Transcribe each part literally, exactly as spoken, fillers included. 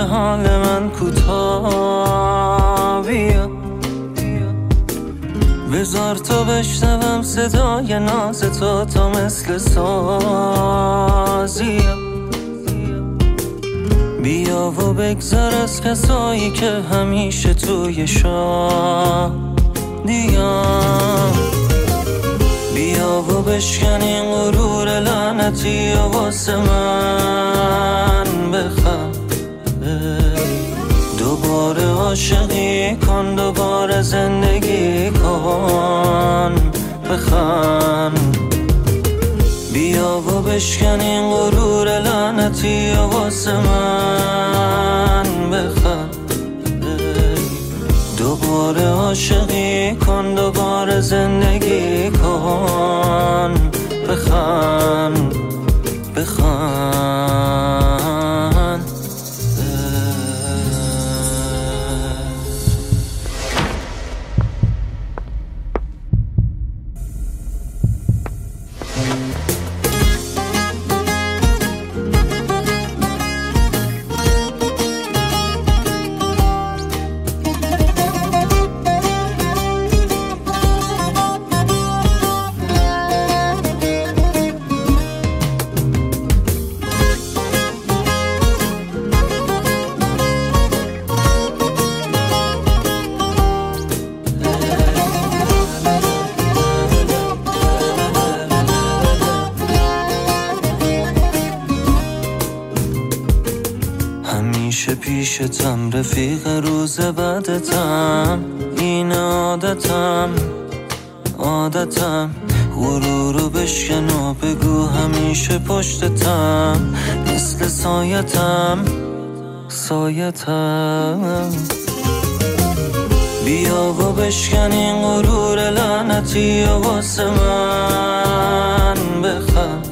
حال من کوتاه بیا، بذار تا بشنوم صدای ناز تو تا مثل سازی. بیا و بگذر از کسایی که همیشه توی شادیام، بیا و بشکن این غرور لعنتی و واسه من بخند. دوباره عاشقی کن، دوباره زندگی کن، بخند. بیا و بشکن این غرور لعنتی و واسه من بخند. دوباره عاشقی کن، دوباره زندگی کن، بخند بخند. همیشه پیشتم رفیق روز بعدتم، این عادتم عادتم. غرورو بشکن و بگو همیشه پشتتم، مثل سایتم سایتم. بیا و بشکن این غرور لعنتی و واسه من بخند.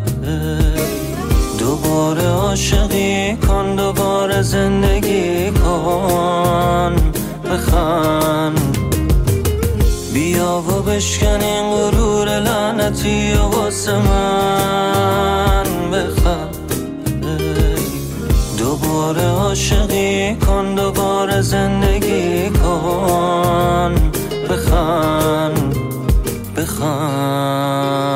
دوباره عاشقی کن، دوباره زندگی کن، بخند. بیا و بشکن این غرور لعنتی و واسه من بخند. دوباره عاشقی کن، دوباره زندگی کن، بخند بخند.